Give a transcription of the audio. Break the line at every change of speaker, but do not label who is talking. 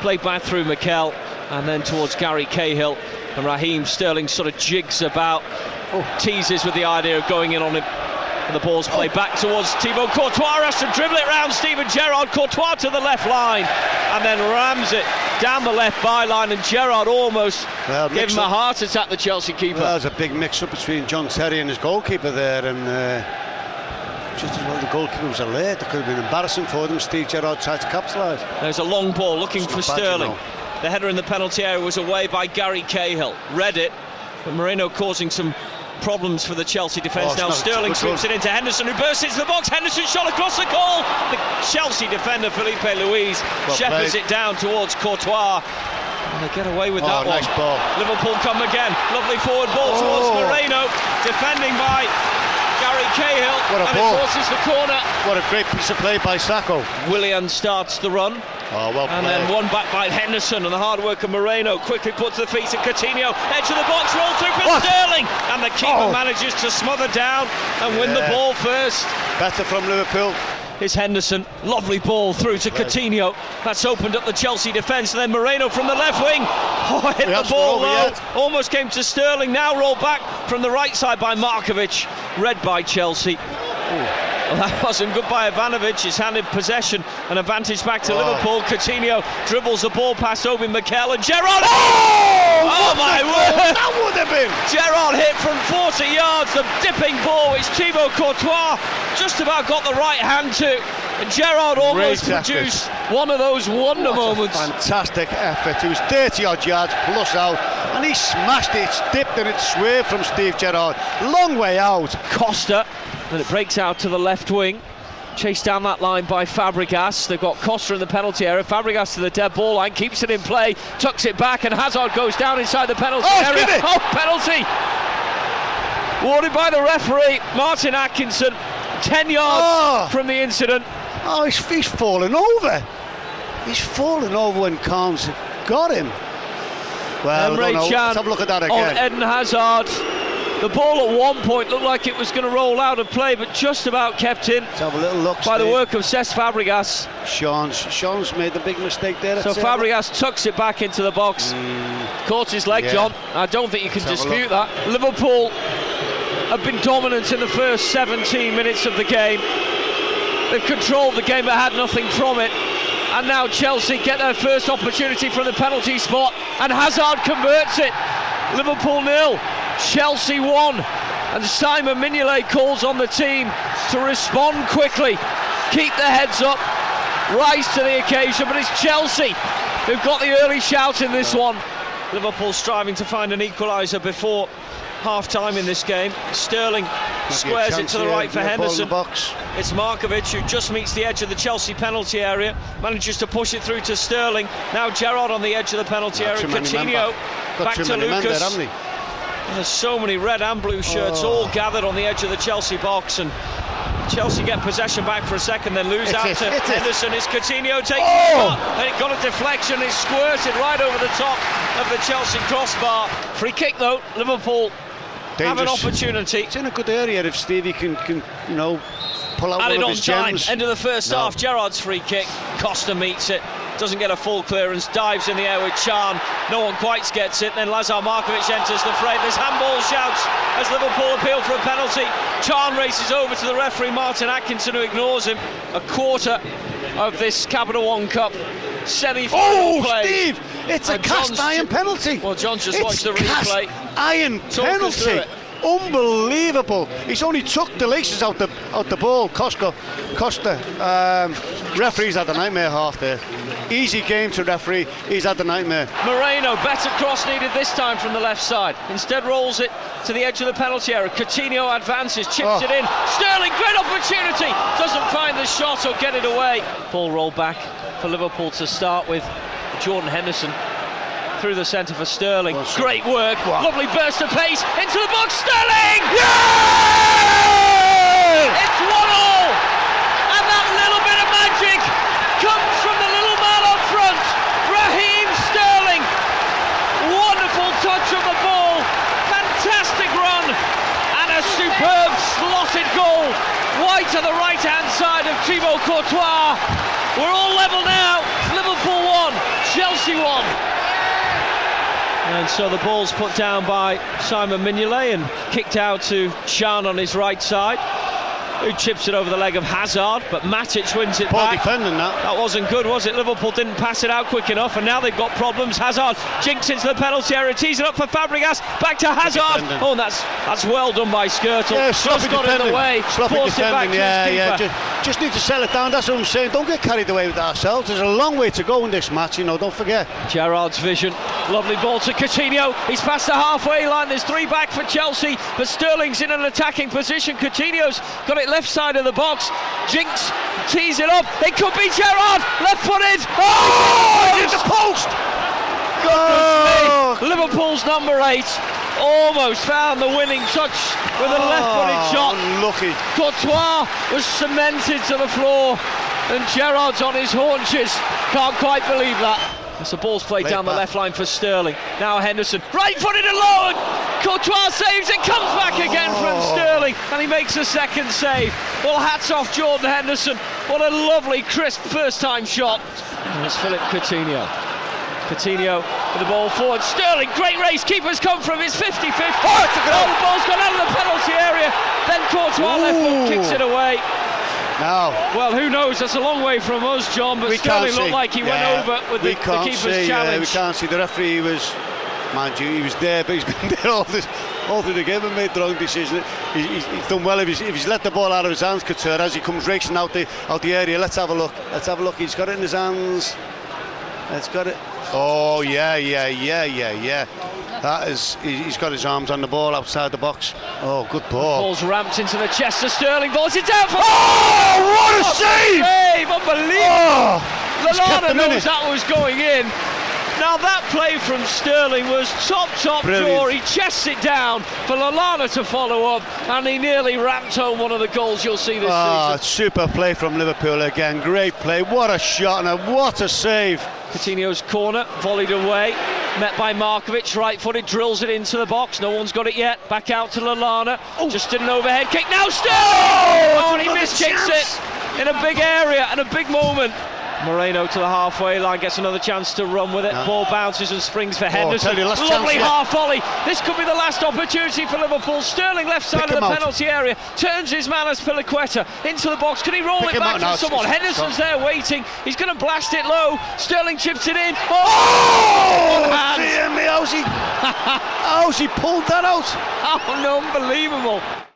Played back through Mikel and then towards Gary Cahill, and Raheem Sterling sort of jigs about, teases with the idea of going in on him, and the ball's played back towards Thibaut Courtois. Has to dribble it round Steven Gerrard. Courtois to the left line and then rams it down the left byline, and Gerrard almost gave him a heart attack, the Chelsea keeper.
Well, there's a big mix-up between John Terry and his goalkeeper there, and just as well the goalkeeper was alert. It could have been embarrassing for them. Steve Gerrard tried to capitalise.
There's a long ball looking for Sterling. The header in the penalty area was away by Gary Cahill. Read it, but Moreno causing some problems for the Chelsea defence. Now Sterling sweeps it into Henderson, who bursts into the box. Henderson shot across the goal. The Chelsea defender Felipe Luis shepherds it down towards Courtois, and they get away with that
nice
one.
Ball.
Liverpool come again. Lovely forward ball towards Moreno, defending by Gary Cahill, and it forces the corner.
What a great piece of play by Sacco.
Willian starts the run.
Well
and then one back by Henderson, and the hard work of Moreno quickly puts the feet of Coutinho, edge of the box, roll through for Sterling, and the keeper manages to smother down and win the ball first.
Better from Liverpool.
Here's Henderson, lovely ball through to Coutinho. That's opened up the Chelsea defence, and then Moreno from the left wing. Hit the ball low, almost came to Sterling, now rolled back from the right side by Markovic, read by Chelsea. Well, that wasn't good by Ivanovic. He's handed possession and advantage back to Liverpool. Coutinho dribbles the ball past Obi Mikel, and Gerrard. Oh my word!
That would have been.
Gerrard hit from 40 yards. The dipping ball, which Thibaut Courtois just about got the right hand to. And Gerrard almost produced one of those wonder moments.
Fantastic effort. It was 30 odd yards plus out, and he smashed it. It's dipped and it swerved from Steve Gerrard. Long way out.
Costa. And it breaks out to the left wing, chased down that line by Fabregas. They've got Costa in the penalty area. Fabregas to the dead ball line, keeps it in play, tucks it back, and Hazard goes down inside the penalty area. Penalty! Awarded by the referee, Martin Atkinson, 10 yards from the incident.
He's fallen over. He's fallen over when Carnes got him. Well,
Emre Can
let's have a look at that again.
On Eden Hazard. The ball at one point looked like it was going to roll out of play, but just about kept in.
Let's have a little look
by the work of Cesc Fabregas.
Sean's made the big mistake there.
So Fabregas tucks it back into the box. Caught his leg, John. I don't think you can dispute that. Liverpool have been dominant in the first 17 minutes of the game. They've controlled the game but had nothing from it. And now Chelsea get their first opportunity from the penalty spot, and Hazard converts it. Liverpool 0. Chelsea 1, and Simon Mignolet calls on the team to respond quickly, keep their heads up, rise to the occasion, but it's Chelsea who've got the early shout in this one. Liverpool striving to find an equaliser before half-time in this game. Sterling squares it to the right for Henderson. It's Markovic who just meets the edge of the Chelsea penalty area, manages to push it through to Sterling. Now Gerrard on the edge of the penalty area. Coutinho back to Lucas. There's so many red and blue shirts all gathered on the edge of the Chelsea box, and Chelsea get possession back for a second, then lose out to Henderson. It's Coutinho taking the shot, and it got a deflection. It squirted right over the top of the Chelsea crossbar. Free kick though. Liverpool have an opportunity.
It's in a good area if Stevie can pull out one of his gems.
End of the first half. Gerrard's free kick. Costa meets it. Doesn't get a full clearance, dives in the air with Can. No one quite gets it. Then Lazar Markovic enters the fray. There's handball shouts as Liverpool appeal for a penalty. Can races over to the referee, Martin Atkinson, who ignores him. A quarter of this Capital One Cup semi-final play.
Steve, it's a cast iron penalty.
Well, John's just watched the replay.
Iron penalty. Unbelievable. He's only took the laces out the ball. Costa. Referee's had a nightmare half there. Easy game to referee. He's had the nightmare.
Moreno, better cross needed this time from the left side. Instead rolls it to the edge of the penalty area. Coutinho advances, chips it in. Sterling, great opportunity. Doesn't find the shot or get it away. Ball roll back for Liverpool to start with. Jordan Henderson through the centre for Sterling. Great work. Lovely burst of pace into the box. Sterling! It's 1-1. And that little bit of magic comes from the little man up front, Raheem Sterling. Wonderful touch of the ball. Fantastic run. And a superb slotted goal. Wide to the right-hand side of Thibaut Courtois. We're all level now. Liverpool 1, Chelsea 1. And so the ball's put down by Simon Mignolet and kicked out to Can on his right side, who chips it over the leg of Hazard, but Matic wins it back.
Defending that.
That wasn't good, was it? Liverpool didn't pass it out quick enough, and now they've got problems. Hazard jinks into the penalty area, tees it up for Fabregas, back to Hazard. Oh, and that's well done by Skirtle.
Yeah, sloppy
got
defending.
In the way,
sloppy
forced
defending.
it back to his keeper.
Just need to settle it down. That's what I'm saying. Don't get carried away with ourselves. There's a long way to go in this match, you know. Don't forget.
Gerrard's vision. Lovely ball to Coutinho. He's past the halfway line. There's 3 back for Chelsea, but Sterling's in an attacking position. Coutinho's got it left side of the box. Jinks tees it up. It could be Gerrard. Left-footed.
Oh! It's the post.
Goodness me. Liverpool's number 8 almost found the winning touch with a left-footed shot.
Unlucky.
Courtois was cemented to the floor, and Gerrard's on his haunches. Can't quite believe that. As the ball's played down the left line for Sterling. Now Henderson, right-footed and low, and Courtois saves it, comes back again from Sterling, and he makes a second save. Well, hats off Jordan Henderson. What a lovely, crisp first-time shot. And it's Philippe Coutinho. Coutinho with the ball forward. Sterling, great race. Keeper's come from his 50-50. The ball's gone out of the penalty area. Then Courtois left foot kicks it away.
Now,
well, who knows? That's a long way from us, John. But Sterling looked like he went over with the keeper's challenge.
We can't see. The referee was, mind you, he was there, but he's been there all through the game and made the wrong decision. He's done well if he's let the ball out of his hands, Couture, as he comes racing out the area. Let's have a look. He's got it in his hands. Let's got it. Oh yeah. That is, he's got his arms on the ball outside the box. Oh, good ball.
Ball's ramped into the chest of Sterling. Balls it down for.
Oh, what a save!
Unbelievable. Lallana knows that was going in. Now that play from Sterling was top draw. He chests it down for Lallana to follow up, and he nearly ramped home one of the goals you'll see this season.
Super play from Liverpool again. Great play. What a shot and what a save.
Coutinho's corner, volleyed away, met by Markovic, right-footed, drills it into the box. No one's got it yet. Back out to Lallana. Just did an overhead kick. Now Sterling! And he miskicks it in a big area and a big moment. Moreno to the halfway line, gets another chance to run with it. Ball bounces and springs for Henderson. Lovely half volley. This could be the last opportunity for Liverpool. Sterling left side of the penalty area, turns his man as Piliqueta into the box. Can he roll it back to someone? Henderson's there waiting. He's going to blast it low. Sterling chips it in.
Dear me, how's he pulled that out?
Oh, unbelievable.